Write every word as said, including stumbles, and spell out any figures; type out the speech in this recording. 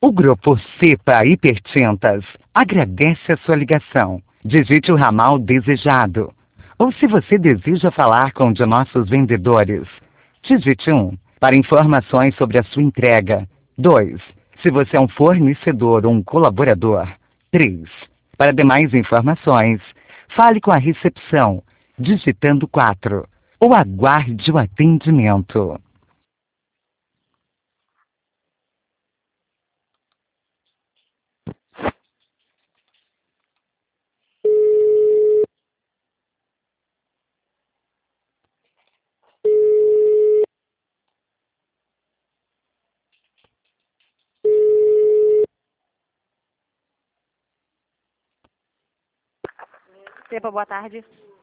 O grupo Cepa Hipertintas agradece a sua ligação. Digite o ramal desejado. Ou se você deseja falar com um de nossos vendedores, digite um. Para informações sobre a sua entrega. dois. Se você é um fornecedor ou um colaborador. três. Para demais informações, fale com a recepção, digitando quatro. Ou aguarde o atendimento. Cepa, boa tarde.